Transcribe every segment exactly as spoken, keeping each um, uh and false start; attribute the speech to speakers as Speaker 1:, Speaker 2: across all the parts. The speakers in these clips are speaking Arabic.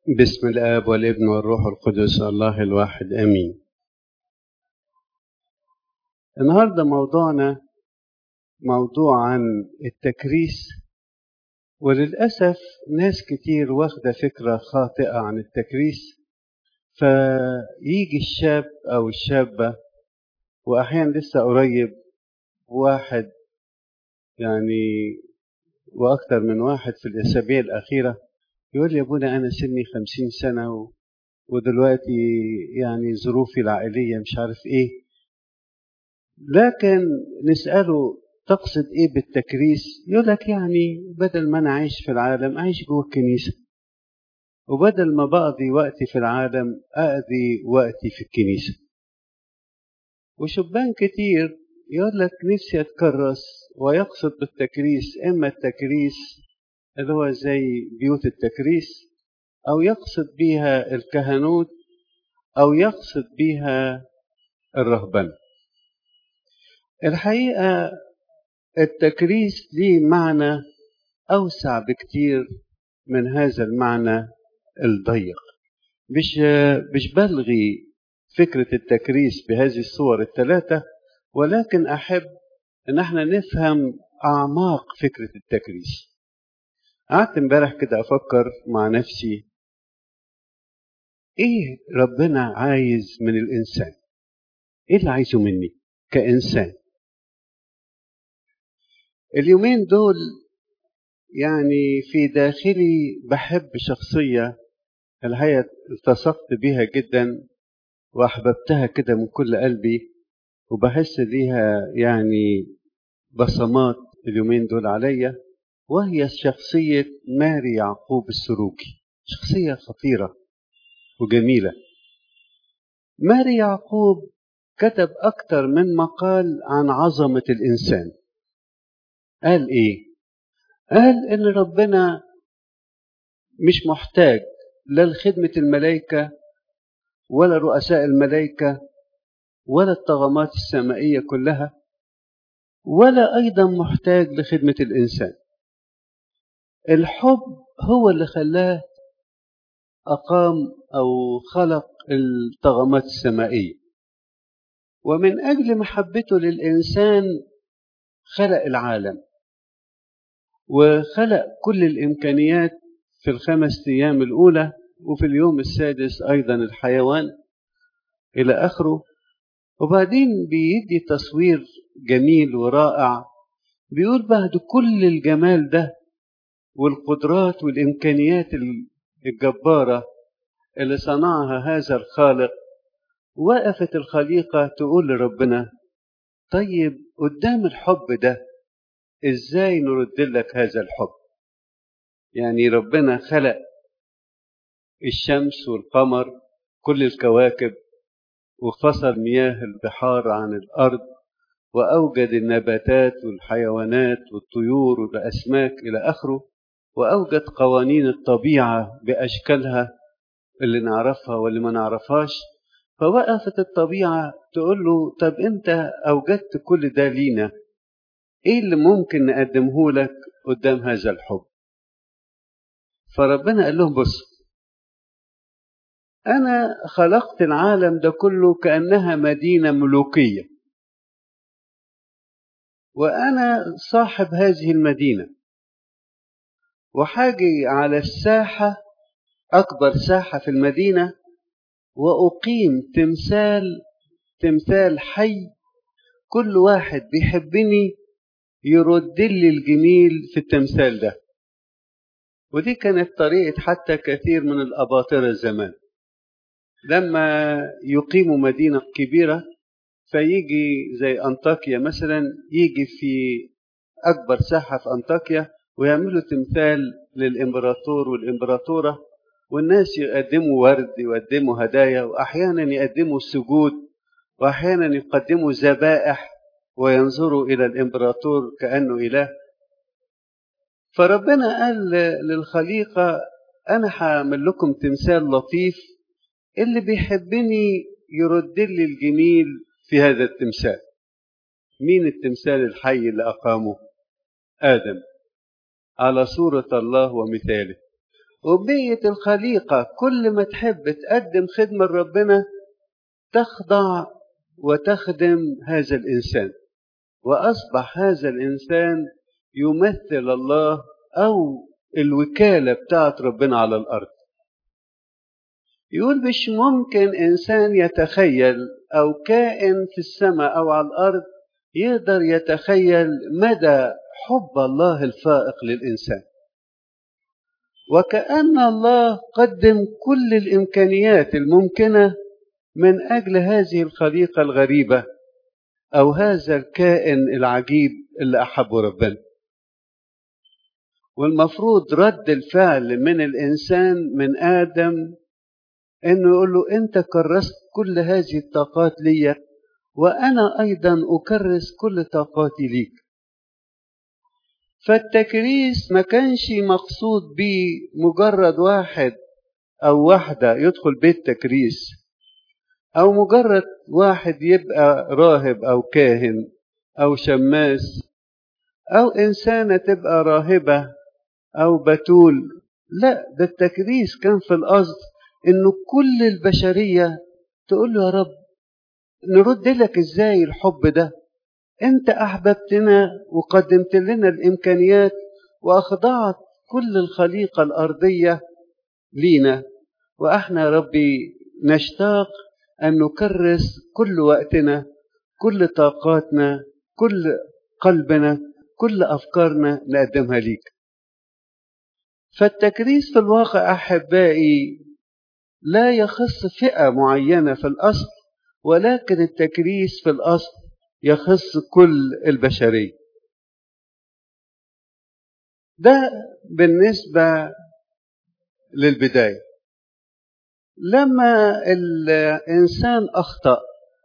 Speaker 1: بسم الآب والابن والروح القدس الله الواحد آمين. النهاردة موضوعنا موضوع عن التكريس، وللأسف ناس كتير واخدة فكرة خاطئة عن التكريس، فيجي الشاب أو الشابة، وأحيانا لسه قريب واحد يعني وأكثر من واحد في الأسابيع الأخيرة يقول لي: يا ابونا أنا سني خمسين سنة و... ودلوقتي يعني ظروفي العائلية مش عارف إيه. لكن نسأله تقصد إيه بالتكريس؟ يقول لك يعني بدل ما أنا عايش في العالم أعيش جوه الكنيسة، وبدل ما بقضي وقتي في العالم أقضي وقتي في الكنيسة. وشبان كتير يقول لك نفسي أتكرس، ويقصد بالتكريس إما التكريس اللي هو زي بيوت التكريس، أو يقصد بيها الكهنوت، أو يقصد بيها الرهبنة. الحقيقة التكريس ليه معنى أوسع بكتير من هذا المعنى الضيق. مش مش بلغي فكرة التكريس بهذه الصور الثلاثة، ولكن أحب أن احنا نفهم أعماق فكرة التكريس. قعدت امبارح كده أفكر مع نفسي إيه ربنا عايز من الإنسان؟ إيه اللي عايزه مني كإنسان؟ اليومين دول يعني في داخلي بحب شخصية الحقيقة التصقت بيها جدا وأحببتها كده من كل قلبي، وبحس ليها يعني بصمات اليومين دول عليا، وهي شخصية ماري يعقوب السروجي. شخصية خطيرة وجميلة. ماري يعقوب كتب أكتر من مقال عن عظمة الإنسان. قال إيه؟ قال إن ربنا مش محتاج لا لخدمة الملائكة ولا رؤساء الملائكة ولا الطغمات السمائية كلها، ولا أيضا محتاج لخدمة الإنسان. الحب هو اللي خلاه أقام أو خلق الطغمات السمائية، ومن أجل محبته للإنسان خلق العالم وخلق كل الإمكانيات في الخمس أيام الأولى، وفي اليوم السادس أيضا الحيوان إلى آخره. وبعدين بيدي تصوير جميل ورائع، بيقول بعد كل الجمال ده والقدرات والإمكانيات الجبارة اللي صنعها هذا الخالق، وقفت الخليقة تقول لربنا: طيب قدام الحب ده إزاي نرد لك هذا الحب؟ يعني ربنا خلق الشمس والقمر كل الكواكب، وفصل مياه البحار عن الأرض، وأوجد النباتات والحيوانات والطيور والأسماك إلى آخره، وأوجد قوانين الطبيعة بأشكالها اللي نعرفها واللي ما نعرفهاش. فوقفت الطبيعة تقول له: طب أنت أوجدت كل ده لينا، إيه اللي ممكن نقدمه لك قدام هذا الحب؟ فربنا قال لهم: بص، أنا خلقت العالم ده كله كأنها مدينة ملوكية، وأنا صاحب هذه المدينة، وحاجي على الساحة أكبر ساحة في المدينة، وأقيم تمثال تمثال حي، كل واحد بيحبني يرد لي الجميل في التمثال ده. ودي كانت طريقة حتى كثير من الأباطرة زمان، لما يقيموا مدينة كبيرة فيجي زي أنطاكيا مثلا، يجي في أكبر ساحة في أنطاكيا ويعملوا تمثال للإمبراطور والإمبراطورة، والناس يقدموا ورد، يقدموا هدايا، وأحيانا يقدموا سجود، وأحيانا يقدموا ذبائح، وينظروا إلى الإمبراطور كأنه إله. فربنا قال للخليقة: أنا هعمل لكم تمثال لطيف، اللي بيحبني يرد لي الجميل في هذا التمثال. مين التمثال الحي اللي أقامه؟ آدم على صورة الله ومثاله. وبقية الخليقة كل ما تحب تقدم خدمة لربنا تخضع وتخدم هذا الإنسان، وأصبح هذا الإنسان يمثل الله أو الوكالة بتاعت ربنا على الأرض. يقول مش ممكن إنسان يتخيل أو كائن في السماء أو على الأرض يقدر يتخيل مدى حب الله الفائق للإنسان، وكأن الله قدم كل الإمكانيات الممكنة من أجل هذه الخليقة الغريبة أو هذا الكائن العجيب اللي أحبه ربنا. والمفروض رد الفعل من الإنسان من آدم إنه يقول له أنت كرست كل هذه الطاقات لي، وأنا أيضا أكرس كل طاقاتي ليك. فالتكريس ما كانش مقصود به مجرد واحد أو واحدة يدخل بيت تكريس، أو مجرد واحد يبقى راهب أو كاهن أو شماس، أو إنسانة تبقى راهبة أو بتول. لا، ده التكريس كان في القصد إنه كل البشرية تقول له يا رب نرد لك إزاي الحب ده؟ أنت أحببتنا وقدمت لنا الإمكانيات وأخضعت كل الخليقة الأرضية لينا، وإحنا يا ربي نشتاق أن نكرس كل وقتنا، كل طاقاتنا، كل قلبنا، كل أفكارنا نقدمها ليك. فالتكريس في الواقع أحبائي لا يخص فئة معينة في الأصل، ولكن التكريس في الأصل يخص كل البشرية. ده بالنسبة للبداية. لما الإنسان أخطأ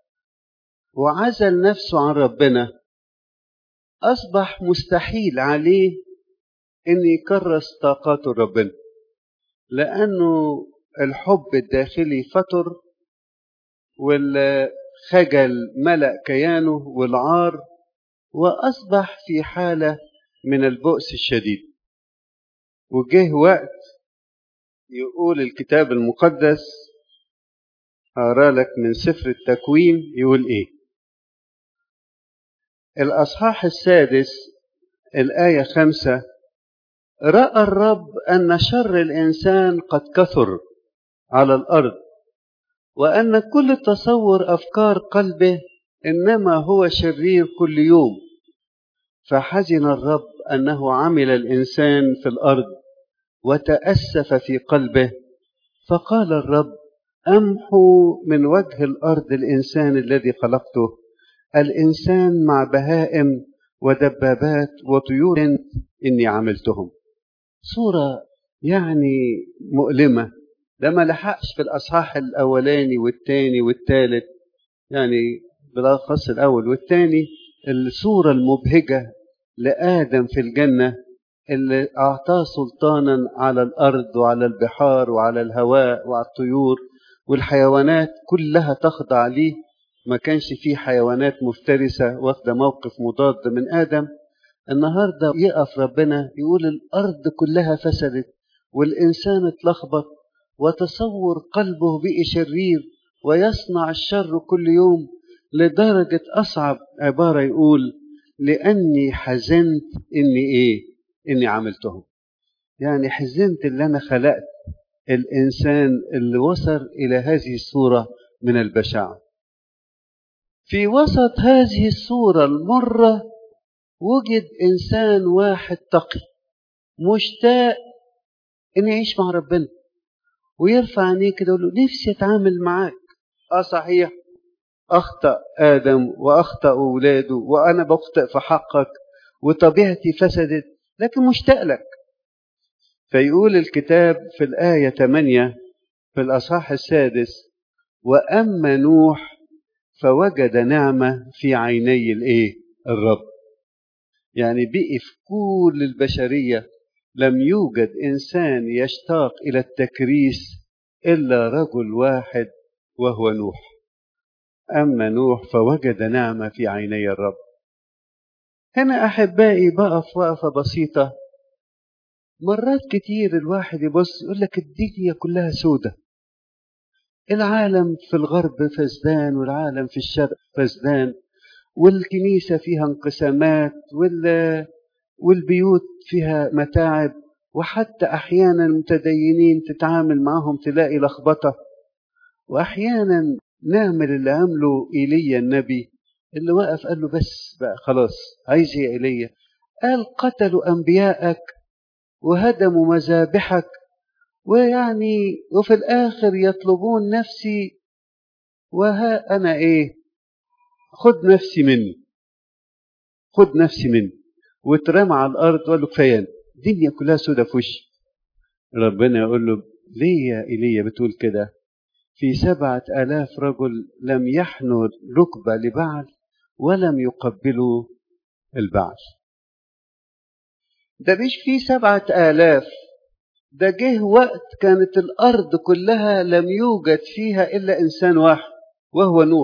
Speaker 1: وعزل نفسه عن ربنا أصبح مستحيل عليه أن يكرس طاقاته ربنا، لأنه الحب الداخلي فتر، والخجل ملأ كيانه والعار، وأصبح في حالة من البؤس الشديد. وجه وقت يقول الكتاب المقدس، أقرأ لك من سفر التكوين، يقول إيه؟ الأصحاح السادس الآية خمسة: رأى الرب أن شر الإنسان قد كثر على الأرض، وأن كل تصور أفكار قلبه إنما هو شرير كل يوم، فحزن الرب أنه عمل الإنسان في الأرض، وتأسف في قلبه، فقال الرب: أمحو من وجه الأرض الإنسان الذي خلقته، الإنسان مع بهائم ودبابات وطيور إني عملتهم. صورة يعني مؤلمة، ده ما لحقش في الأصحاح الأولاني والثاني والثالث، يعني بالأخص الأول والثاني، الصورة المبهجة لآدم في الجنة اللي أعطاه سلطانا على الأرض وعلى البحار وعلى الهواء وعلى الطيور، والحيوانات كلها تخضع ليه. ما كانش فيه حيوانات مفترسة واخدة موقف مضاد من آدم. النهاردة يقف ربنا يقول الأرض كلها فسدت والإنسان اتلخبط، وتصور قلبه بقي شرير ويصنع الشر كل يوم، لدرجة أصعب عبارة يقول: لأني حزنت إني إيه؟ إني عملتهم. يعني حزنت اللي أنا خلقت الإنسان اللي وصل إلى هذه الصورة من البشاعة. في وسط هذه الصورة المرة وجد إنسان واحد تقي مشتاق إن يعيش مع ربنا، ويرفع عينيه كده ويقول له: نفسي أتعامل معاك. آه صحيح، أخطأ آدم وأخطأ أولاده وأنا بخطئ في حقك وطبيعتي فسدت، لكن مشتاق لك. فيقول الكتاب في الآية ثمانية في الأصحاح السادس: وأما نوح فوجد نعمة في عيني الإيه؟ الرب. يعني بقي في كل البشرية لم يوجد إنسان يشتاق إلى التكريس إلا رجل واحد وهو نوح. أما نوح فوجد نعمة في عيني الرب. هنا أحبائي بقف وقفة بسيطة مرات كتير الواحد يبص يقول لك الدنيا كلها سودة، العالم في الغرب فسدان والعالم في الشرق فسدان، والكنيسة فيها انقسامات وال... والبيوت فيها متاعب، وحتى أحيانا المتدينين تتعامل معهم تلاقي لخبطة. وأحيانا نعمل اللي عمله إيليا النبي اللي وقف قال له بس بقى خلاص، عايز يا إيليا؟ قال قتلوا أنبياءك وهدموا مذابحك، ويعني وفي الآخر يطلبون نفسي، وها أنا إيه؟ خد نفسي مني، خد نفسي مني. واترمى على الأرض وقال له كفاية، الدنيا كلها سودة في وشي. ربنا يقول له ليه يا إيليا بتقول كده؟ في سبعة آلاف رجل لم يحنوا ركبة لبعل ولم يقبلوا البعل. ده مش في سبعة آلاف، ده جه وقت كانت الأرض كلها لم يوجد فيها إلا إنسان واحد وهو نوح.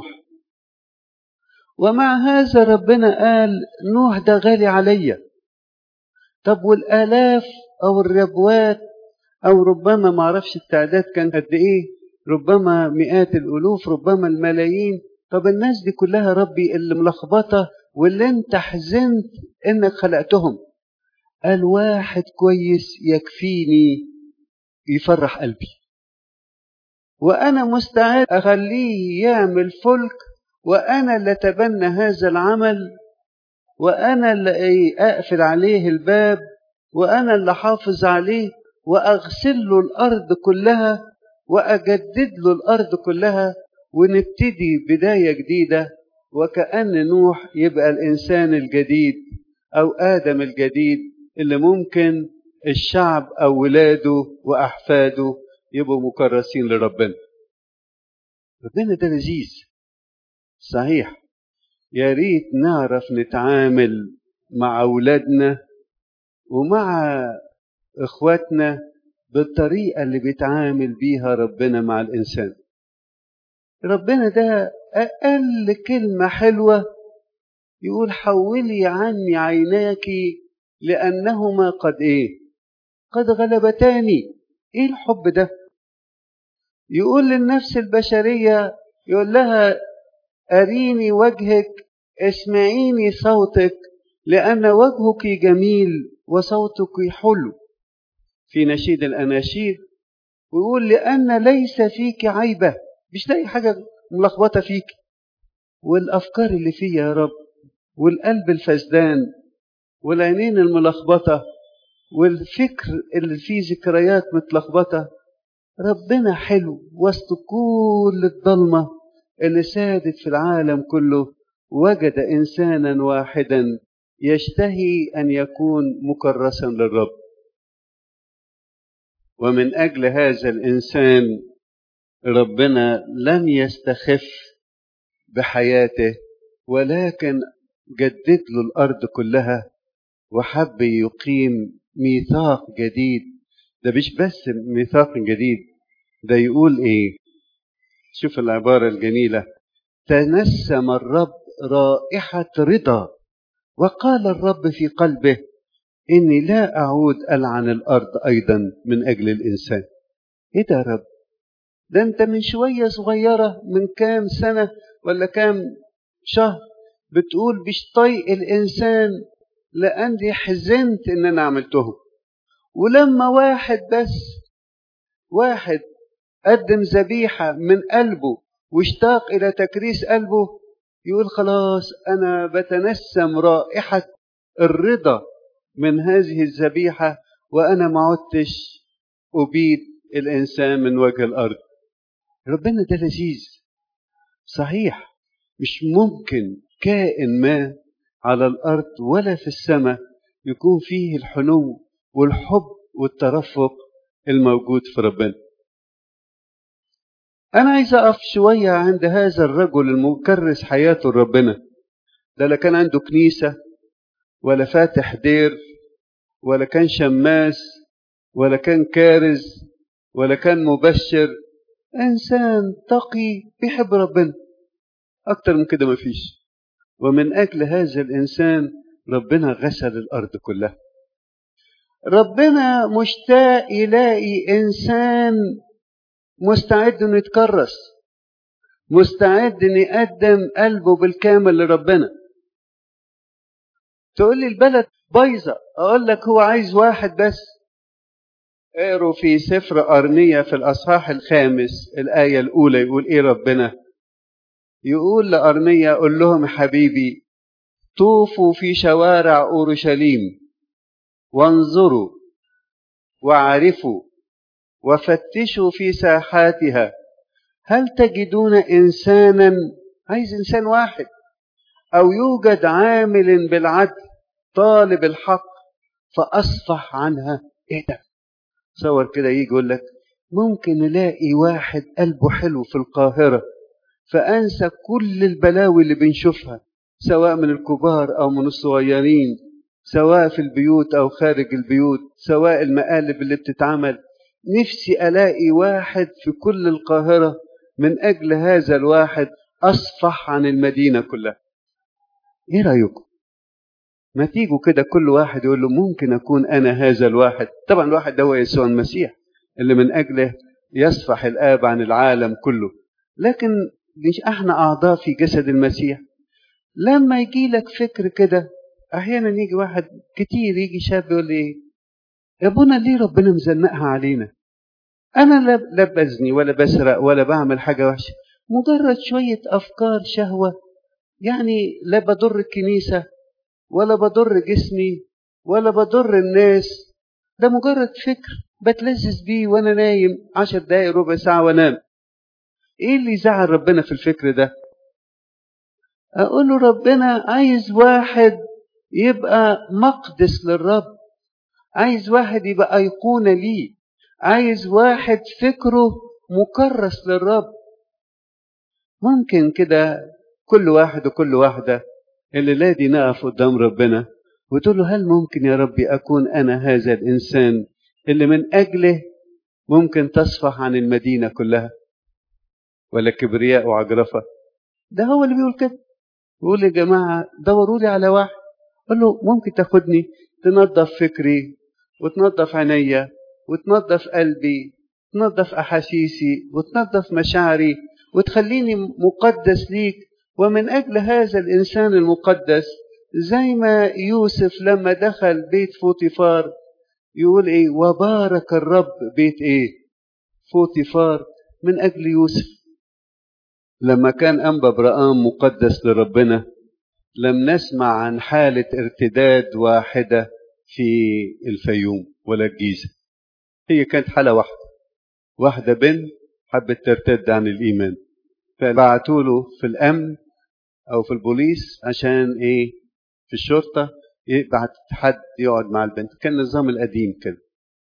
Speaker 1: ومع هذا ربنا قال نوح ده غالي عليا. طب والآلاف أو الربوات أو ربما معرفش التعداد كان قد إيه، ربما مئات الألوف، ربما الملايين. طب الناس دي كلها ربي اللي ملخبطة واللي انت حزنت انك خلقتهم، قال واحد كويس يكفيني يفرح قلبي، وأنا مستعد أخليه يعمل فلك، وأنا اللي أتبنى هذا العمل، وأنا اللي أقفل عليه الباب، وأنا اللي حافظ عليه، وأغسل له الأرض كلها وأجدد له الأرض كلها، ونبتدي بداية جديدة. وكأن نوح يبقى الإنسان الجديد أو آدم الجديد اللي ممكن الشعب أو ولاده وأحفاده يبقوا مكرسين لربنا. ربنا ده لذيذ صحيح. يا ريت نعرف نتعامل مع أولادنا ومع إخواتنا بالطريقة اللي بيتعامل بيها ربنا مع الإنسان. ربنا ده أقل كلمة حلوة يقول حولي عني عيناك لأنهما قد إيه؟ قد غلبتاني. إيه الحب ده؟ يقول للنفس البشرية، يقول لها أريني وجهك، اسمعيني صوتك، لأن وجهك جميل وصوتك حلو. في نشيد الأناشيد ويقول لأن ليس فيك عيبة، مش لاقي حاجة ملخبطة فيك. والأفكار اللي فيه يا رب، والقلب الفسدان، والعينين الملخبطة، والفكر اللي فيه ذكريات متلخبطة، ربنا حلو وسط كل الضلمة اللي سادت في العالم كله. وجد إنسانا واحدا يشتهي أن يكون مكرسا للرب، ومن أجل هذا الإنسان ربنا لم يستخف بحياته، ولكن جدد له الأرض كلها وحب يقيم ميثاق جديد. ده مش بس ميثاق جديد، ده يقول إيه؟ شوف العبارة الجميلة: تنسم الرب رائحة رضا، وقال الرب في قلبه إني لا أعود ألعن الأرض أيضا من أجل الإنسان. إيه ده يا رب؟ ده أنت من شوية صغيرة، من كام سنة ولا كام شهر، بتقول مش طايق الإنسان لأني حزنت إن أنا عملتهم. ولما واحد بس واحد قدم ذبيحة من قلبه واشتاق إلى تكريس قلبه، يقول خلاص أنا بتنسم رائحة الرضا من هذه الذبيحة، وأنا ما عدتش أبيد الإنسان من وجه الأرض. ربنا ده لذيذ صحيح. مش ممكن كائن ما على الأرض ولا في السماء يكون فيه الحنو والحب والترفق الموجود في ربنا. أنا عايز أقف شوية عند هذا الرجل المكرس حياته لربنا. ده لا كان عنده كنيسة ولا فاتح دير ولا كان شماس ولا كان كارز ولا كان مبشر، إنسان تقي بيحب ربنا، أكتر من كده مفيش. ومن أجل هذا الإنسان ربنا غسل الأرض كلها. ربنا مشتاق يلاقي إنسان مستعد إنه يتكرس، مستعد إنه يقدم قلبه بالكامل لربنا. تقول لي البلد بايظة، أقول لك هو عايز واحد بس. اقروا في سفر أرميا في الأصحاح الخامس الآية الأولى، يقول إيه ربنا؟ يقول لأرميا قل لهم حبيبي طوفوا في شوارع أورشليم وانظروا وعرفوا وفتشوا في ساحاتها هل تجدون إنسانا، عايز إنسان واحد، أو يوجد عامل بالعدل طالب الحق فأصفح عنها. إيه ده؟ تصور كده يجي يقول لك ممكن نلاقي واحد قلبه حلو في القاهرة فأنسى كل البلاوي اللي بنشوفها سواء من الكبار أو من الصغيرين، سواء في البيوت أو خارج البيوت، سواء المقالب اللي بتتعمل. نفسي ألاقي واحد في كل القاهرة، من أجل هذا الواحد أصفح عن المدينة كلها. إيه رأيكم؟ ما تيجوا كده كل واحد يقول له ممكن أكون أنا هذا الواحد. طبعا الواحد ده هو يسوع المسيح اللي من أجله يصفح الآب عن العالم كله، لكن مش احنا أعضاء في جسد المسيح. لما يجي لك فكر كده، أحيانا يجي واحد كتير، يجي شاب يقول لي يا ابونا ليه ربنا مزنقها علينا؟ أنا لا بزني ولا بسرق ولا بعمل حاجة وحشة، مجرد شوية أفكار شهوة، يعني لا بضر الكنيسة ولا بضر جسمي ولا بضر الناس، ده مجرد فكر بتلذذ بيه وأنا نايم عشر دقايق ربع ساعة وانام. إيه اللي يزعل ربنا في الفكر ده؟ أقول له ربنا عايز واحد يبقى مقدس للرب، عايز واحد يبقى أيقونة ليه، عايز واحد فكره مكرس للرب. ممكن كده كل واحد وكل واحدة اللي لا دي نقف قدام ربنا وتقول له هل ممكن يا ربي أكون أنا هذا الإنسان اللي من أجله ممكن تصفح عن المدينة كلها؟ ولا كبرياء وعجرفة؟ ده هو اللي بيقول كده، بيقول يا جماعة دوروا لي على واحد. قال له ممكن تاخدني تنظف فكري وتنظف عينيا وتنظف قلبي، تنظف أحاسيسي وتنظف مشاعري وتخليني مقدس ليك. ومن أجل هذا الإنسان المقدس، زي ما يوسف لما دخل بيت فوطيفار يقول إيه؟ وبارك الرب بيت إيه؟ فوطيفار، من أجل يوسف. لما كان أنبا برقام مقدس لربنا لم نسمع عن حالة ارتداد واحدة في الفيوم ولا الجيزة. هي كانت حالة واحدة، واحدة بنت حبت ترتد عن الإيمان، فبعتوا له في الأمن أو في البوليس عشان إيه؟ في الشرطة يبعت حد يقعد مع البنت. كان النظام القديم كده.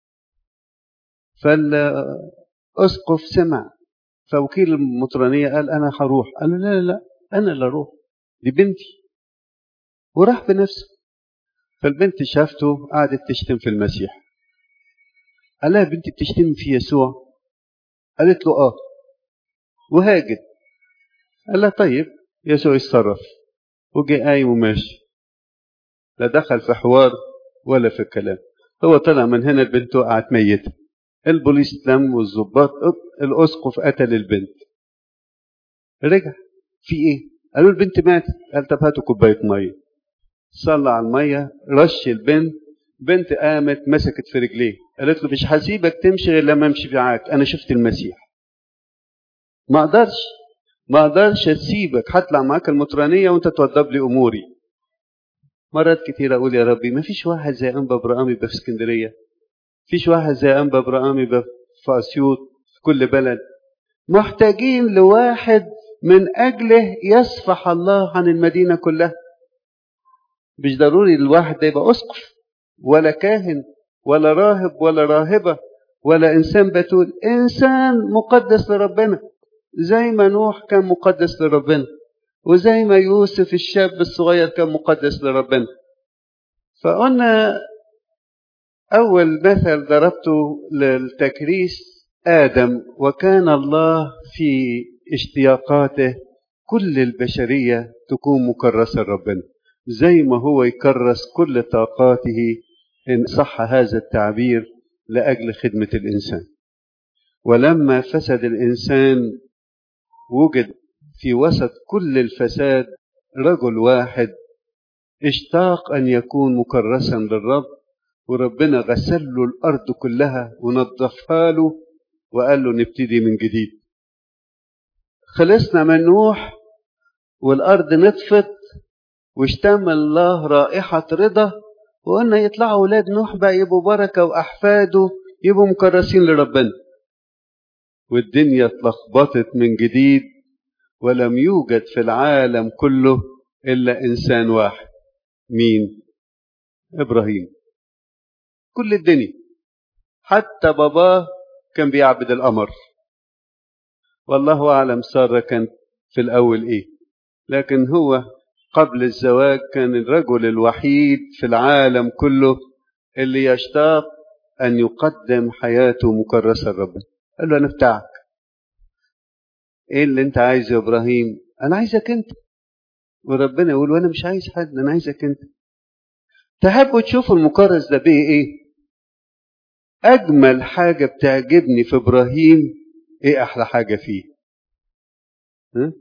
Speaker 1: فالأسقف سمع، فوكيل المطرانية قال أنا هروح. قال له لا لا لا أنا اللي أروح، دي بنتي، وراح بنفسه. فالبنت شافته قعدت تشتم في المسيح. قال لها بنتي بتشتم في يسوع؟ قالت له آه، وهاجت. قال لها طيب يسوع يتصرف، وجي قايم وماشي، لا دخل في حوار ولا في الكلام. هو طلع من هنا البنت وقعت ميتة، البوليس لم والظباط، الأسقف قتل البنت. رجع في ايه؟ قالوا البنت ماتت. قال طب هاتوا كوبايه ميه. صلى على الميه، رش البنت، بنت قامت مسكت في رجليه، قالت له مش هسيبك تمشي غير لما امشي معاك، انا شفت المسيح، ما اقدرش ما اقدرش اسيبك، هطلع معاك المطرانيه وانت توضب لي اموري. مرات كتير اقول يا ربي ما فيش واحد زي انبا برقام يبقى في اسكندريه، فيش واحد زي انبا برقام يبقى في اسيوط، في كل بلد. محتاجين لواحد من أجله يصفح الله عن المدينة كلها. مش ضروري الواحد ده يبقى أسقف ولا كاهن ولا راهب ولا راهبة ولا إنسان بتول، إنسان مقدس لربنا، زي ما نوح كان مقدس لربنا، وزي ما يوسف الشاب الصغير كان مقدس لربنا. فقلنا أول مثل ضربته للتكريس آدم، وكان الله في اشتياقاته كل البشرية تكون مكرسة لربنا، زي ما هو يكرس كل طاقاته إن صح هذا التعبير لأجل خدمة الإنسان. ولما فسد الإنسان وجد في وسط كل الفساد رجل واحد اشتاق أن يكون مكرسا للرب، وربنا غسل له الأرض كلها ونظفها له وقال له نبتدي من جديد. خلصنا من نوح والأرض نطفت واشتم الله رائحة رضا، وقلنا يطلعوا أولاد نوح بقى يبقوا بركة وأحفاده يبقوا مكرسين لربنا. والدنيا اتلخبطت من جديد، ولم يوجد في العالم كله إلا إنسان واحد. مين؟ إبراهيم. كل الدنيا حتى باباه كان بيعبد القمر، والله أعلم سارة كانت في الأول إيه، لكن هو قبل الزواج كان الرجل الوحيد في العالم كله اللي يشتاق أن يقدم حياته مكرسة لربنا. قال له أنا بتاعك. إيه اللي أنت عايزه يا إبراهيم؟ أنا عايزك أنت. وربنا يقول وأنا مش عايز حد، أنا عايزك أنت. تحبوا تشوفوا المكرس ده بيه إيه؟ أجمل حاجة بتعجبني في إبراهيم إيه؟ أحلى حاجة فيه ها؟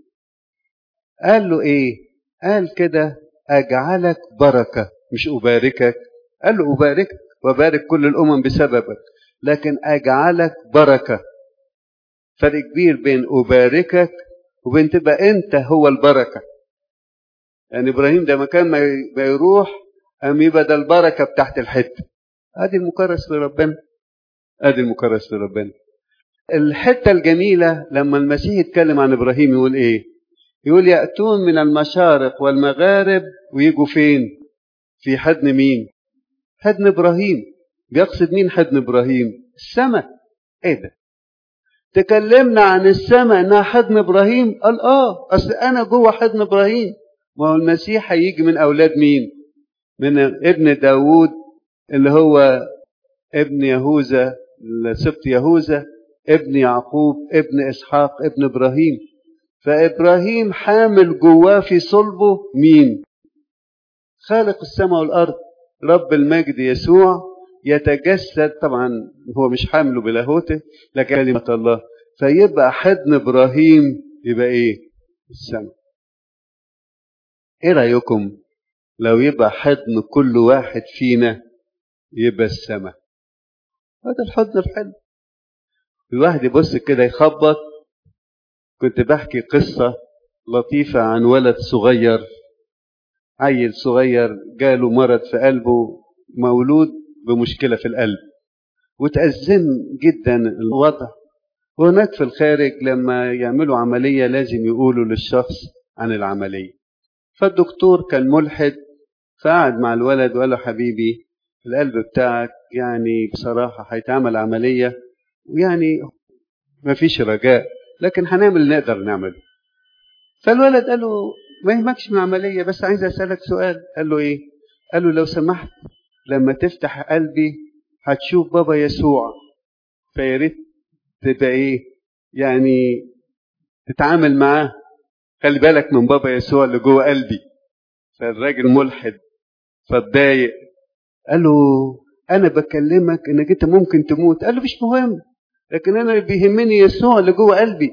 Speaker 1: قال له إيه؟ قال كده أجعلك بركة، مش أباركك. قال له أباركك وبارك كل الأمم بسببك، لكن أجعلك بركة. فرق كبير بين أباركك وبين تبقى أنت هو البركة. يعني إبراهيم ده مكان ما يروح أم يبقى ده البركة بتاعت الحتة. أدي المكرس لربنا، أدي المكرس لربنا. الحتة الجميلة لما المسيح يتكلم عن إبراهيم يقول إيه؟ يقول يأتون من المشارق والمغارب ويجوا فين؟ في حضن مين؟ حضن إبراهيم. بيقصد مين حضن إبراهيم؟ السماء. إيه ده؟ تكلمنا عن السماء إنها حضن إبراهيم. قال آه أصل أنا جوه حضن إبراهيم. ما هو المسيح هيجي من أولاد مين؟ من ابن داود اللي هو ابن يهوذا، سبط يهوذا، ابن يعقوب، ابن إسحاق، ابن إبراهيم. فإبراهيم حامل جواه في صلبه مين؟ خالق السماء والأرض، رب المجد يسوع يتجسد. طبعا هو مش حامله بلاهوته لكن كلمة الله. فيبقى حضن إبراهيم يبقى إيه؟ السماء. إيه رأيكم لو يبقى حضن كل واحد فينا يبقى السماء؟ هذا الحضن الحلو. الواحد يبص كده يخبط. كنت بحكي قصة لطيفة عن ولد صغير، عيل صغير جاله مرض في قلبه، مولود بمشكلة في القلب، وتأزم جدا الوضع. وهناك في الخارج لما يعملوا عملية لازم يقولوا للشخص عن العملية. فالدكتور كان ملحد، فقعد مع الولد وقال له حبيبي القلب بتاعك يعني بصراحة هيتعمل عملية ويعني ما فيش رجاء، لكن هنعمل اللي نقدر نعمله. فالولد قال له ما يهمكش من العملية، بس عايز أسألك سؤال. قال له إيه؟ قال له لو سمحت لما تفتح قلبي هتشوف بابا يسوع، فياريت تبقى إيه يعني تتعامل معاه، خلي بالك من بابا يسوع اللي جوه قلبي. فالراجل ملحد فاتضايق، قال له أنا بكلمك إنك أنت ممكن تموت. قال له مش مهم، لكن أنا اللي بيهمني يسوع اللي جوه قلبي.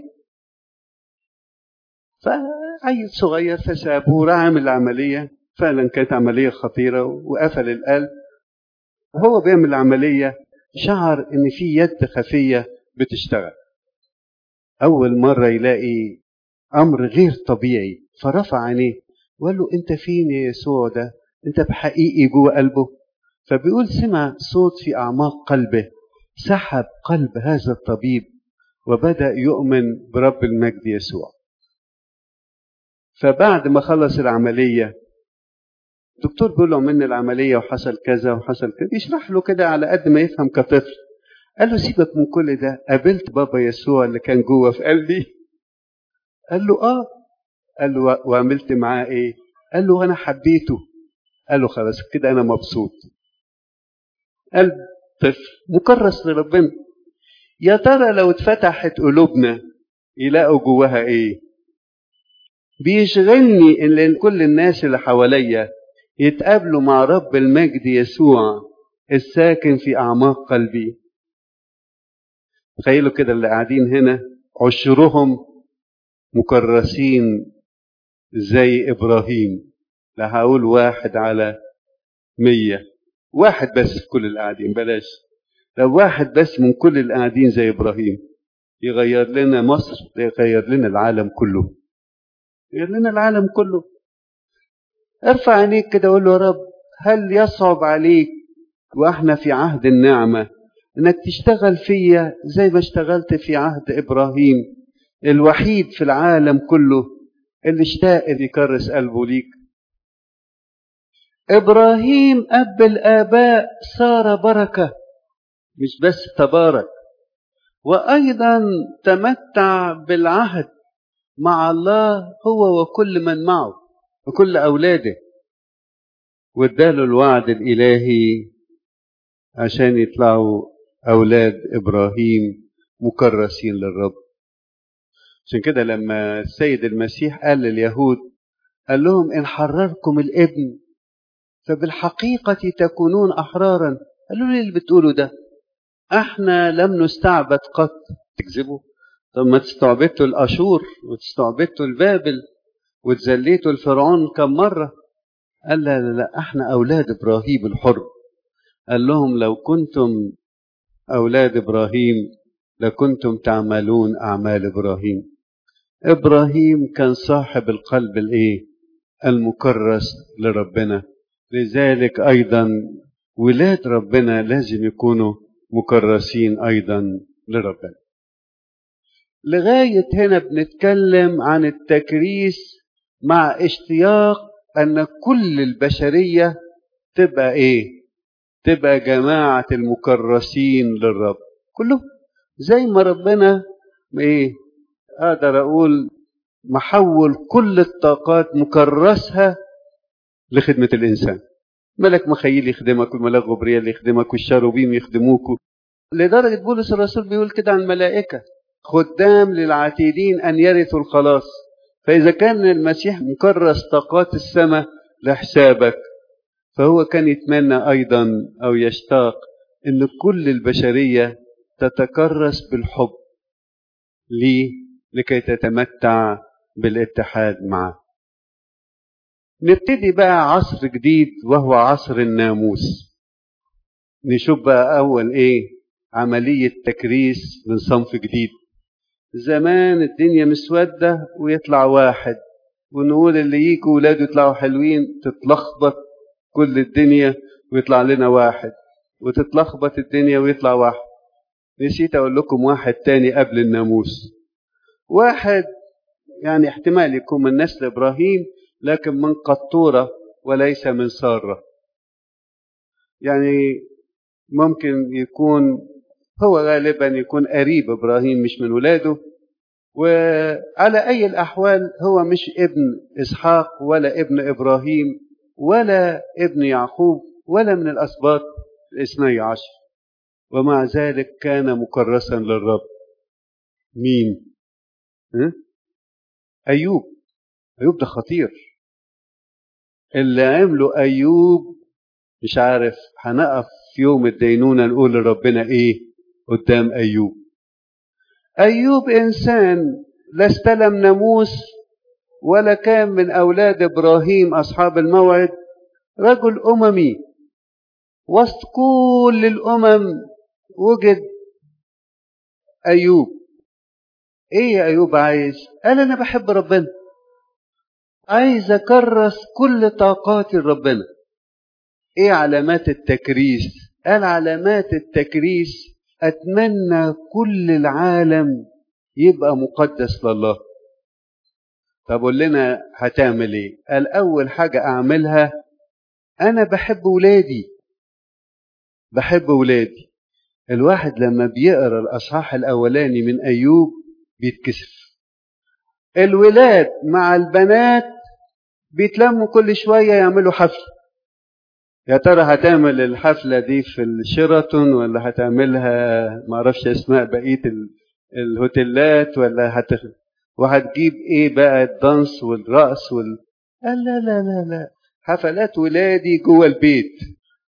Speaker 1: فعيل صغير فسابه وراح عمل العملية. فعلا كانت عملية خطيرة وقفل القلب. وهو بيعمل العملية شعر إن في يد خفية بتشتغل. أول مرة يلاقي أمر غير طبيعي، فرفع عينيه وقال له أنت فين يا يسوع ده؟ أنت بحقيقي جوه قلبه. فبيقول سمع صوت في أعماق قلبه سحب قلب هذا الطبيب وبدأ يؤمن برب المجد يسوع. فبعد ما خلص العملية الدكتور بيقول له من العملية وحصل كذا وحصل كذا، يشرح له كده على قد ما يفهم كطفل. قال له سيبك من كل ده، قابلت بابا يسوع اللي كان جوه في قلبي؟ قال له آه. قال له وعملت معاه إيه؟ قال له أنا حبيته. قال له خلاص كده أنا مبسوط. قلب طفل مكرس لربنا. يا ترى لو اتفتحت قلوبنا يلاقوا جواها إيه؟ بيشغلني إن كل الناس اللي حواليا يتقابلوا مع رب المجد يسوع الساكن في أعماق قلبي. تخيلوا كده اللي قاعدين هنا عشرهم مكرسين زي إبراهيم، لا هقول واحد على مية، واحد بس في كل القاعدين، بلاش، لو واحد بس من كل القاعدين زي إبراهيم يغير لنا مصر، يغير لنا العالم كله، يغير لنا العالم كله. ارفع عينيك كده وقول له يا رب، هل يصعب عليك واحنا في عهد النعمة انك تشتغل فيا زي ما اشتغلت في عهد إبراهيم الوحيد في العالم كله اللي اشتاق يكرس قلبه ليك؟ إبراهيم أب الآباء صار بركة، مش بس تبارك، وأيضا تمتع بالعهد مع الله هو وكل من معه وكل أولاده، واداله الوعد الإلهي عشان يطلعوا أولاد إبراهيم مكرسين للرب. عشان كده لما السيد المسيح قال لليهود، قال لهم إن حرركم الابن فبالحقيقة تكونون أحرارا. قالوا لي اللي بتقولوا ده، احنا لم نستعبد قط. تكذبوا؟ طب ما تستعبدتوا الأشور وتستعبدتوا البابل وتذليتوا الفرعون كم مرة؟ قال لا لا لا، احنا أولاد إبراهيم الحر. قال لهم لو كنتم أولاد إبراهيم لكنتم تعملون أعمال إبراهيم. إبراهيم كان صاحب القلب الإيه؟ المكرس لربنا. لذلك أيضا ولاد ربنا لازم يكونوا مكرسين أيضا لربنا. لغاية هنا بنتكلم عن التكريس مع اشتياق أن كل البشرية تبقى إيه؟ تبقى جماعة المكرسين للرب كله، زي ما ربنا إيه؟ أقدر أقول محول كل الطاقات مكرسها لخدمة الإنسان. ملك مخيل يخدمك، والملاك غبريل يخدمك، والشاروبيم يخدموك. لدرجة بولس الرسول بيقول كده عن الملائكة خدام للعتيدين أن يرثوا الخلاص. فإذا كان المسيح مكرس طاقات السماء لحسابك، فهو كان يتمنى أيضا أو يشتاق أن كل البشرية تتكرس بالحب ليه؟ لكي تتمتع بالاتحاد معه. نبتدي بقى عصر جديد وهو عصر الناموس. نشوف بقى أول إيه؟ عملية تكريس من صنف جديد. زمان الدنيا مسودة ويطلع واحد، ونقول اللي يجوا ولاده يطلعوا حلوين، تتلخبط كل الدنيا ويطلع لنا واحد، وتتلخبط الدنيا ويطلع واحد. نسيت أقول لكم واحد تاني قبل الناموس، واحد يعني احتمال يكون من نسل إبراهيم لكن من قطورة وليس من سارة. يعني ممكن يكون هو غالبا يكون قريب إبراهيم مش من ولاده، وعلى أي الأحوال هو مش ابن إسحاق ولا ابن إبراهيم ولا ابن يعقوب ولا من الأسباط الاثني عشر، ومع ذلك كان مكرسا للرب. مين؟ ها؟ أيوب. أيوب ده خطير. اللي عمله أيوب مش عارف، هنقف في يوم الدينونة نقول لربنا إيه قدام أيوب. أيوب إنسان لا استلم ناموس ولا كان من أولاد إبراهيم أصحاب الموعد، رجل أممي وسط كل الأمم وجد أيوب. إيه يا أيوب عايز؟ قال أنا بحب ربنا، عايز أكرس كل طاقاتي لربنا. إيه علامات التكريس؟ قال علامات التكريس أتمنى كل العالم يبقى مقدس لله. طب قول لنا هتعمل إيه؟ قال أول حاجة أعملها أنا بحب ولادي، بحب ولادي. الواحد لما بيقرأ الأصحاح الأولاني من أيوب بيتكسف. الولاد مع البنات بيتلموا كل شوية يعملوا حفلة. يا ترى هتعمل الحفلة دي في الشيراتون ولا هتعملها معرفش اسماء بقية الهوتيلات ولا هت... وهتجيب ايه بقى الدانس والرقص وال... لا لا لا لا حفلات ولادي جوه البيت.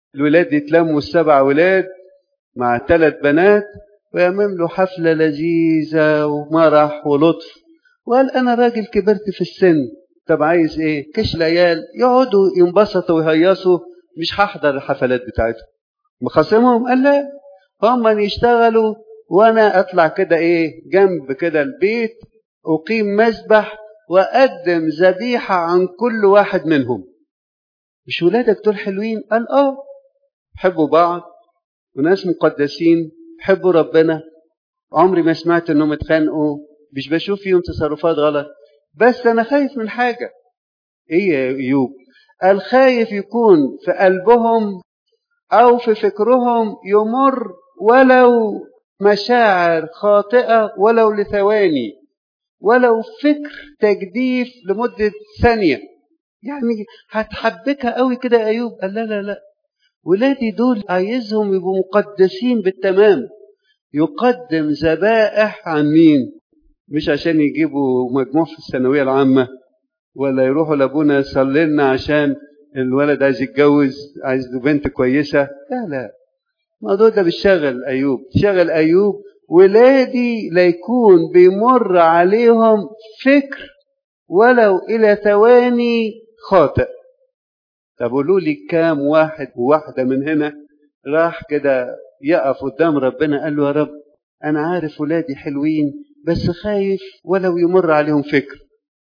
Speaker 1: الولاد يتلموا السبع ولاد مع ثلاث بنات ويعمل له حفلة لذيذة ومرح ولطف. وقال أنا راجل كبرت في السن، طب عايز إيه؟ كش العيال يقعدوا ينبسطوا ويهيصوا، مش هحضر الحفلات بتاعتهم. مخاصمهم؟ قال لا، هم يشتغلوا وأنا أطلع كده إيه جنب كده البيت، أقيم مذبح وأقدم ذبيحة عن كل واحد منهم. مش ولادك دول حلوين؟ قال آه، حبوا بعض وناس مقدسين، حبوا ربنا، عمري ما سمعت انهم اتخانقوا، مش بشوف فيهم تصرفات غلط، بس انا خايف من حاجة. ايه يا ايوب؟ قال خايف يكون في قلبهم او في فكرهم يمر ولو مشاعر خاطئة ولو لثواني، ولو فكر تجديف لمدة ثانية، يعني هتحبكها قوي كده يا ايوب. قال لا لا لا، ولادي دول عايزهم يبقوا مقدسين بالتمام. يقدم ذبائح عن مين؟ مش عشان يجيبوا مجموع في الثانوية العامة، ولا يروحوا لابونا يصلي لنا عشان الولد عايز يتجوز، عايز بنت كويسة. لا لا، الموضوع ده بيشغل أيوب، شغل أيوب ولادي لا يكون بيمر عليهم فكر ولو إلى ثواني خاطئ. طب قولوا لي كام واحد وواحدة من هنا راح كده يقف قدام ربنا قال له يا رب أنا عارف ولادي حلوين بس خايف ولو يمر عليهم فكر؟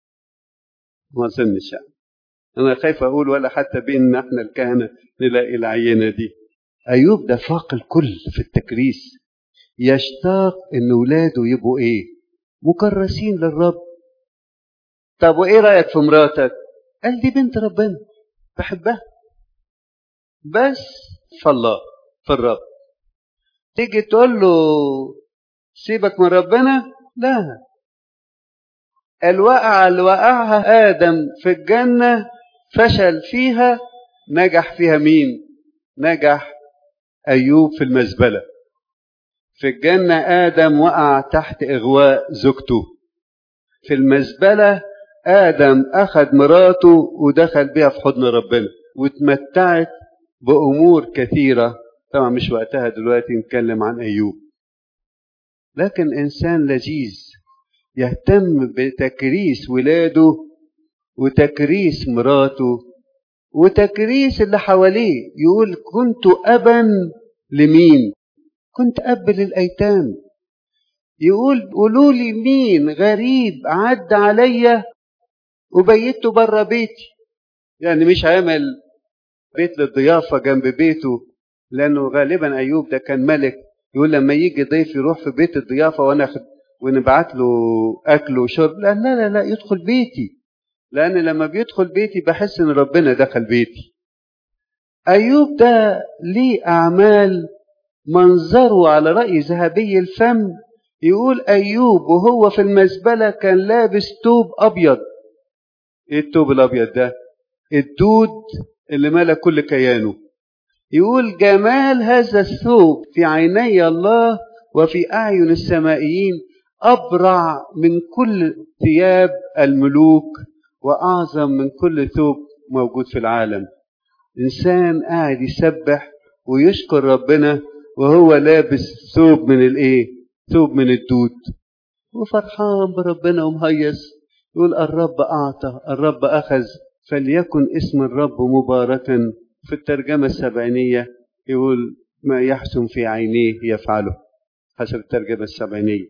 Speaker 1: ما أظنش يعني. أنا خايف أقول ولا حتى بيننا إحنا الكهنة نلاقي العينة دي. أيوب ده فاق الكل في التكريس، يشتاق إن ولاده يبقوا إيه؟ مكرسين للرب. طب وإيه رأيك في مراتك؟ قال دي بنت ربنا بحبها، بس في الله في الرب. تيجي تقول له سيبك من ربنا؟ لا. الوقعة اللي وقعها آدم في الجنة فشل فيها، نجح فيها مين؟ نجح أيوب في المزبلة. في الجنة آدم وقع تحت إغواء زوجته، في المزبلة آدم أخذ مراته ودخل بها في حضن ربنا واتمتعت بأمور كثيرة. طبعا مش وقتها دلوقتي نتكلم عن أيوب، لكن إنسان لذيذ يهتم بتكريس ولاده وتكريس مراته وتكريس اللي حواليه. يقول كنت أبا لمين؟ كنت أب للأيتام. يقول قولوا لي مين غريب عد عليا وبيته بره بيتي؟ يعني مش عامل بيت للضيافة جنب بيته، لأنه غالبا أيوب ده كان ملك. يقول لما يجي ضيف يروح في بيت الضيافة وانا ونبعت له أكل وشرب. لا لا لا لا، يدخل بيتي، لأن لما بيدخل بيتي بحس إن ربنا دخل بيتي. أيوب ده ليه أعمال منظره على رأي ذهبي الفم. يقول أيوب وهو في المزبلة كان لابس توب أبيض. إيه التوب الأبيض ده؟ الدود اللي ملا كل كيانه. يقول جمال هذا الثوب في عيني الله وفي أعين السمائيين أبرع من كل ثياب الملوك وأعظم من كل ثوب موجود في العالم. إنسان قاعد يسبح ويشكر ربنا وهو لابس ثوب من الإيه؟ ثوب من الدود، وفرحان بربنا ومهيص. يقول الرب أعطى الرب أخذ فليكن اسم الرب مباركا. في الترجمة السبعينية يقول ما يحسن في عينيه يفعله، حسب الترجمة السبعينية.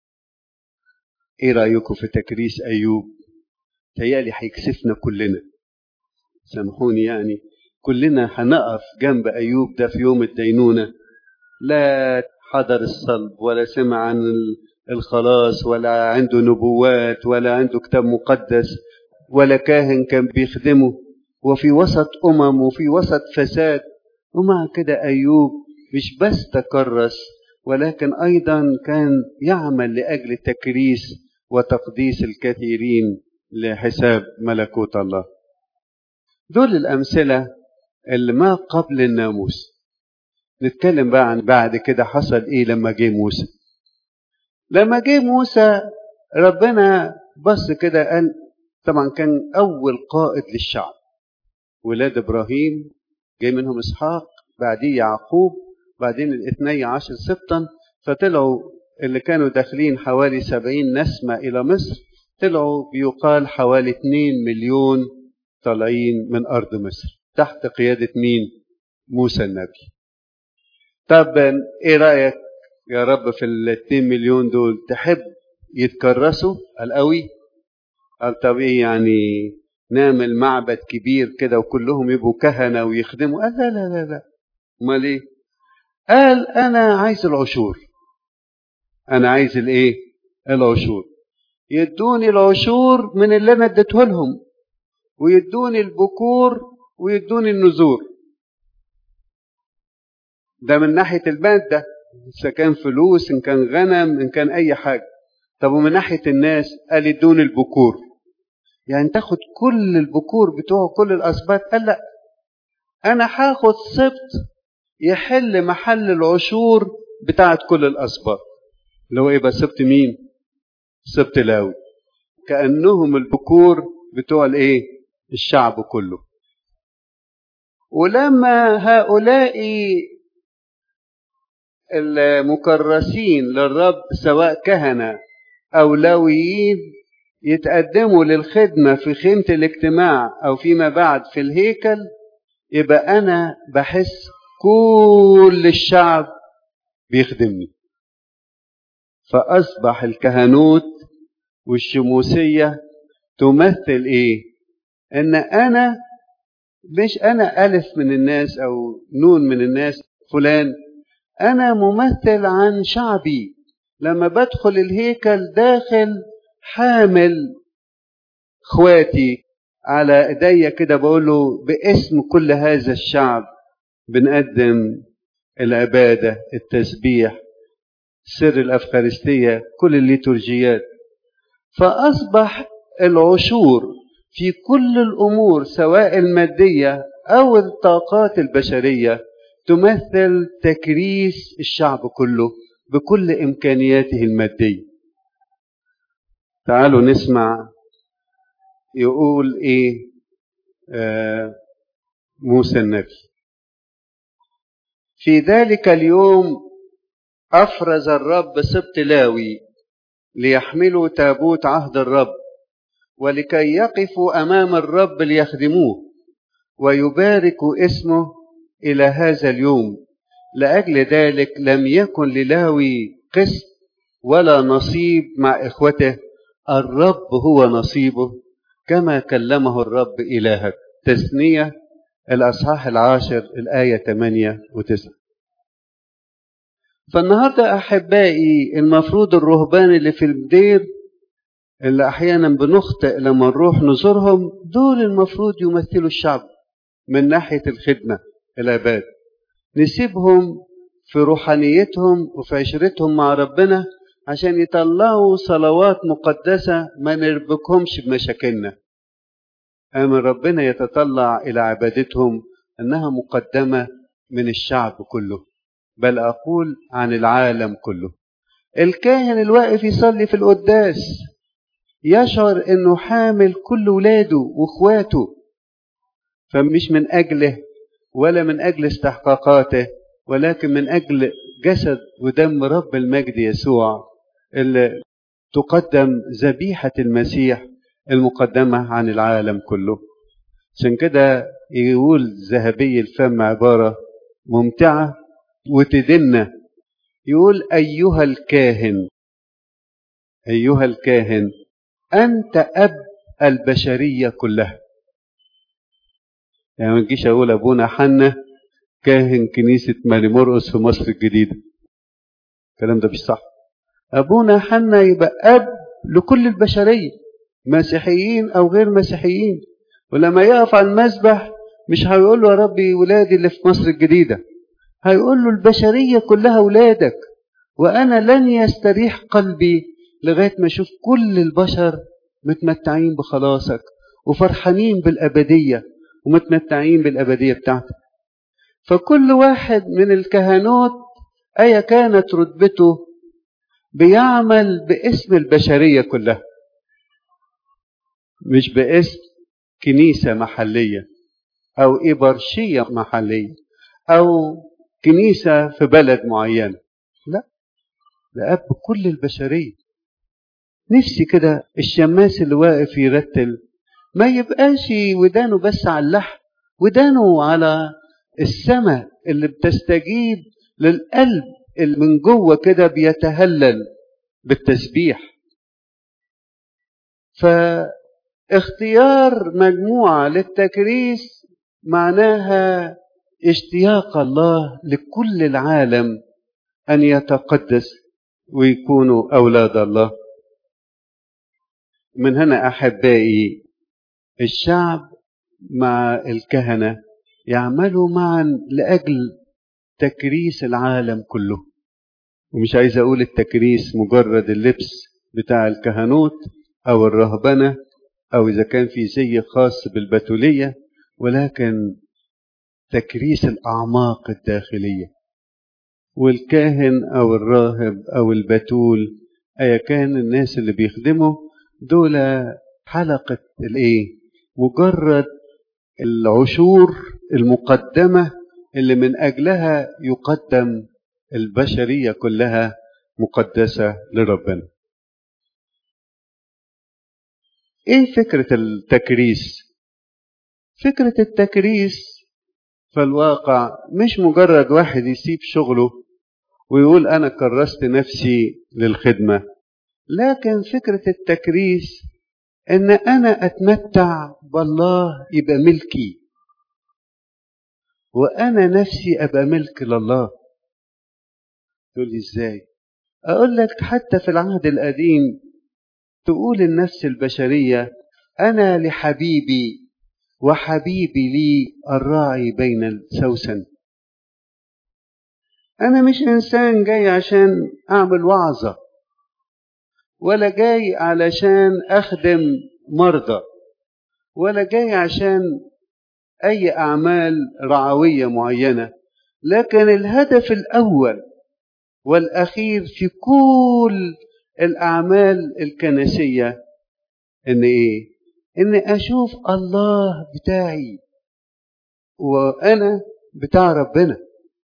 Speaker 1: ايه رأيكم في تكريس أيوب؟ تهيألي هيكسفنا كلنا، سامحوني يعني، كلنا هنقف جنب أيوب ده في يوم الدينونة. لا حضر الصلب ولا سمع عن الخلاص ولا عنده نبوات ولا عنده كتاب مقدس ولا كاهن كان بيخدمه، وفي وسط أمم وفي وسط فساد. ومع كده أيوب مش بس تكرس ولكن أيضا كان يعمل لأجل تكريس وتقديس الكثيرين لحساب ملكوت الله. دول الأمثلة اللي ما قبل الناموس. نتكلم بقى عن بعد كده حصل إيه لما جه موسى. لما جه موسى ربنا بص كده قال، طبعا كان أول قائد للشعب ولاد إبراهيم جاي منهم إسحاق بعديه يعقوب، بعدين الاثني عشر سبطا، فطلعوا اللي كانوا داخلين حوالي سبعين نسمة إلى مصر، طلعوا بيقال حوالي اتنين مليون طالعين من أرض مصر تحت قيادة مين؟ موسى النبي. طب إيه رأيك يا رب في الاتنين مليون دول؟ تحب يتكرسوا؟ قال قوي. قال طب إيه يعني نعمل معبد كبير كده وكلهم يبقوا كهنة ويخدموا؟ قال لا لا لا لا. امال ايه؟ قال انا عايز العشور. انا عايز الايه؟ العشور. يدوني العشور من اللي انا اديته لهم، ويدوني البكور، ويدوني النذور. ده من ناحية المادة، إذا كان فلوس، إن كان غنم، إن كان أي حاجة. طب ومن ناحية الناس قال يدوني البكور، يعني تاخد كل البكور بتوع كل الأسباط؟ قال لا، أنا هاخد سبط يحل محل العشور بتاعت كل الأسباط، اللي هو يبقى سبط مين؟ سبط لاوي، كأنهم البكور بتوع الايه؟ الشعب كله. ولما هؤلاء المكرسين للرب سواء كهنة أو لاويين يتقدموا للخدمة في خيمة الاجتماع أو فيما بعد في الهيكل، يبقى أنا بحس كل الشعب بيخدمني. فأصبح الكهنوت والشموسية تمثل إيه؟ إن أنا مش أنا ألف من الناس أو نون من الناس فلان، أنا ممثل عن شعبي. لما بدخل الهيكل داخل حامل اخواتي على ايديا كده، بقول له باسم كل هذا الشعب بنقدم العبادة، التسبيح، سر الأفخارستية، كل الليتورجيات. فأصبح العشور في كل الأمور سواء المادية أو الطاقات البشرية تمثل تكريس الشعب كله بكل إمكانياته المادية. تعالوا نسمع يقول إيه آه موسى النبي: في ذلك اليوم أفرز الرب سبط لاوي ليحملوا تابوت عهد الرب، ولكي يقفوا أمام الرب ليخدموه ويباركوا اسمه إلى هذا اليوم. لأجل ذلك لم يكن للاوي قسط ولا نصيب مع إخوته، الرب هو نصيبه كما كلمه الرب إلهك. تثنية الأصحاح العاشر الآية ثمانية وتسعة. فالنهاردة أحبائي المفروض الرهبان اللي في الدير اللي أحيانا بنخطئ لما نروح نزورهم، دول المفروض يمثلوا الشعب من ناحية الخدمة العباد. نسيبهم في روحانيتهم وفي عشرتهم مع ربنا عشان يطلعوا صلوات مقدسة، ما نربكهمش بمشاكلنا. أما ربنا يتطلع إلى عبادتهم أنها مقدمة من الشعب كله، بل أقول عن العالم كله. الكاهن الواقف يصلي في القداس يشعر أنه حامل كل ولاده وإخواته، فمش من أجله ولا من أجل استحقاقاته، ولكن من أجل جسد ودم رب المجد يسوع اللي تقدم ذبيحة المسيح المقدمة عن العالم كله. عشان كده يقول ذهبي الفم عبارة ممتعة وتدنا، يقول: أيها الكاهن، أيها الكاهن، أنت أب البشرية كلها. يعني ما نجيش أقول أبونا حنا كاهن كنيسة ماري مرقس في مصر الجديدة، الكلام ده مش صح. أبونا حنا يبقى أب لكل البشرية، مسيحيين أو غير مسيحيين. ولما يقف على المسبح مش هيقول له يا ربي ولادي اللي في مصر الجديدة، هيقول له البشرية كلها ولادك، وأنا لن يستريح قلبي لغاية ما أشوف كل البشر متمتعين بخلاصك وفرحانين بالأبدية ومتمتعين بالأبدية بتاعتك. فكل واحد من الكهنوت أيا كانت رتبته بيعمل باسم البشرية كلها، مش باسم كنيسة محلية أو إبرشية محلية أو كنيسة في بلد معين، لا، ده أب كل البشرية. نفسي كده الشماس اللي واقف يرتل ما يبقاش ودانه بس على اللحن، ودانه على السماء اللي بتستجيب للقلب اللي من جوه كده بيتهلل بالتسبيح. فاختيار مجموعة للتكريس معناها اشتياق الله لكل العالم أن يتقدس ويكونوا أولاد الله. من هنا أحبائي الشعب مع الكهنة يعملوا معا لأجل تكريس العالم كله. ومش عايز أقول التكريس مجرد اللبس بتاع الكهنوت أو الرهبنة أو إذا كان في زي خاص بالبتولية، ولكن تكريس الأعماق الداخلية. والكاهن أو الراهب أو البتول أي كان الناس اللي بيخدموا دول حلقة الإيه؟ مجرد العشور المقدمة اللي من أجلها يقدم البشرية كلها مقدسة لربنا. إيه فكرة التكريس؟ فكرة التكريس في الواقع مش مجرد واحد يسيب شغله ويقول أنا كرست نفسي للخدمة، لكن فكرة التكريس إن أنا أتمتع بالله يبقى ملكي، وأنا نفسي أبقى ملك لله. تقول لي إزاي؟ أقول لك حتى في العهد القديم تقول النفس البشرية أنا لحبيبي وحبيبي لي الراعي بين السوسن. أنا مش إنسان جاي عشان أعمل وعظة، ولا جاي علشان أخدم مرضى، ولا جاي عشان أي أعمال رعوية معينة، لكن الهدف الأول والأخير في كل الأعمال الكنسية إن إيه؟ إن أشوف الله بتاعي وأنا بتاع ربنا.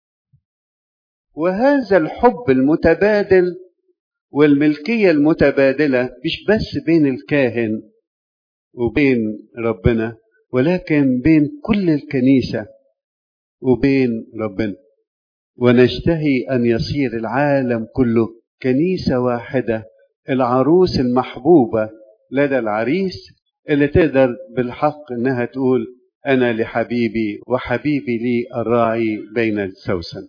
Speaker 1: وهذا الحب المتبادل والملكية المتبادلة مش بس بين الكاهن وبين ربنا، ولكن بين كل الكنيسة وبين ربنا. ونشتهي أن يصير العالم كله كنيسة واحدة، العروس المحبوبة لدى العريس اللي تقدر بالحق أنها تقول أنا لحبيبي وحبيبي لي الراعي بين السوسن.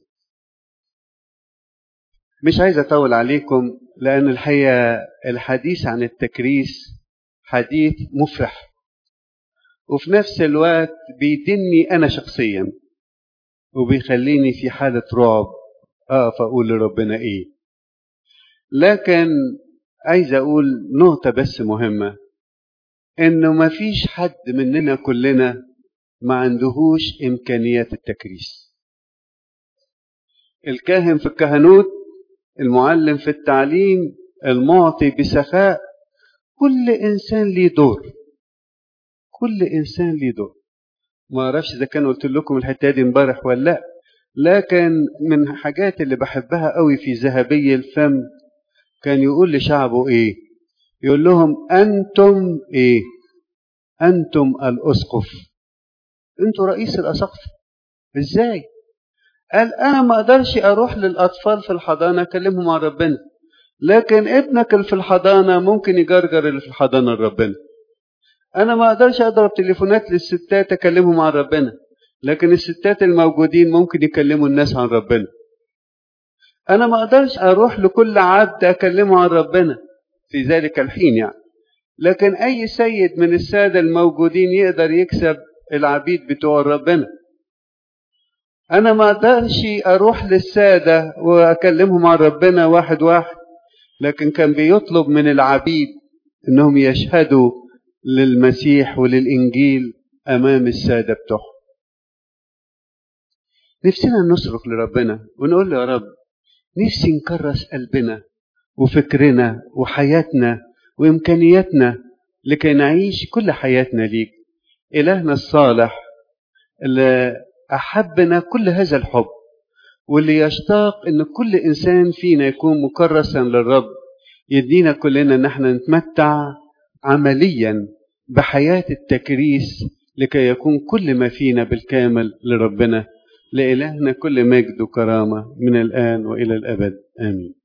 Speaker 1: مش عايز أطول عليكم، لأن الحقيقة الحديث عن التكريس حديث مفرح، وفي نفس الوقت بيدني أنا شخصيا وبيخليني في حالة رعب أقف أقول لربنا إيه. لكن عايز أقول نقطة بس مهمة، إنه ما فيش حد مننا كلنا ما عندهوش إمكانيات التكريس. الكاهن في الكهنوت، المعلم في التعليم، المعطي بسخاء، كل إنسان ليه دور، كل إنسان ليه دور. ما أعرفش إذا كان قلت لكم الحتة دي امبارح ولا لا، لكن من الحاجات اللي بحبها قوي في ذهبي الفم كان يقول لشعبه إيه؟ يقول لهم أنتم إيه؟ أنتم الأسقف، أنتم رئيس الأساقفة. إزاي؟ قال أنا ما أقدرش أروح للأطفال في الحضانة أكلمهم عن ربنا، لكن ابنك اللي في الحضانة ممكن يجرجر اللي في الحضانة لربنا. أنا ما أقدرش أضرب تليفونات للستات أكلمهم عن ربنا، لكن الستات الموجودين ممكن يكلموا الناس عن ربنا. أنا ما أقدرش أروح لكل عبد أكلمه عن ربنا في ذلك الحين يعني، لكن أي سيد من السادة الموجودين يقدر يكسب العبيد بتوع ربنا. أنا ما أقدرش أروح للسادة وأكلمهم عن ربنا واحد واحد، لكن كان بيطلب من العبيد أنهم يشهدوا للمسيح وللإنجيل أمام السادة بتوعهم. نفسنا نصرخ لربنا ونقول له يا رب نفسي نكرس قلبنا وفكرنا وحياتنا وإمكانياتنا لكي نعيش كل حياتنا ليك. إلهنا الصالح اللي أحبنا كل هذا الحب، واللي يشتاق إن كل إنسان فينا يكون مكرسا للرب. يدينا كلنا إن احنا نتمتع عمليا بحياة التكريس لكي يكون كل ما فينا بالكامل لربنا. لإلهنا كل مجد وكرامة من الآن وإلى الأبد، آمين.